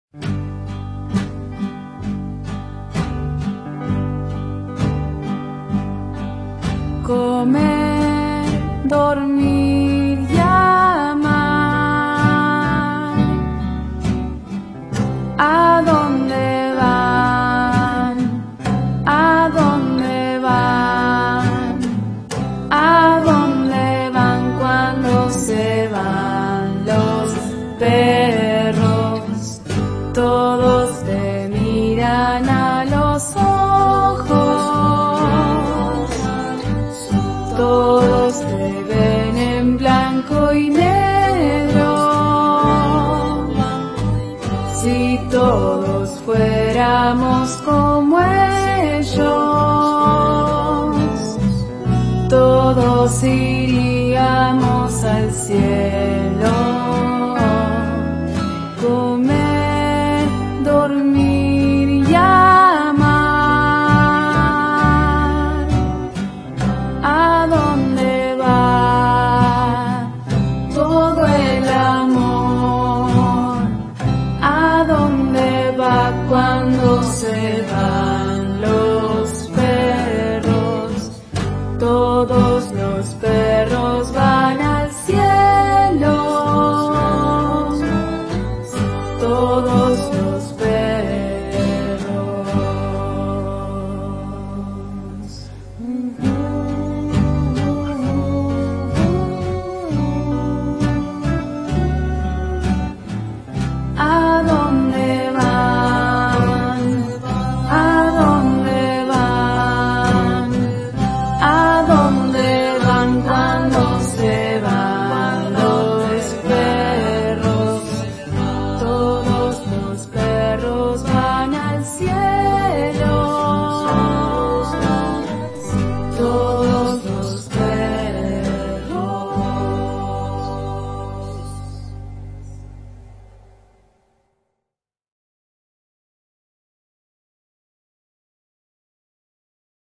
Comer, dormir y amar. ¿A dónde van? ¿A dónde van? ¿A dónde van cuando se van los perros? Todos te miran a los ojos. Todos te ven en blanco y negro. Si todos fuéramos como ellos, todos iríamos al cielo. Comer, dormir y amar. ¿A dónde va todo el amor? ¿A dónde va cuando se van los perros? Todos los perros van al cielo. Todos los perros. ¿A dónde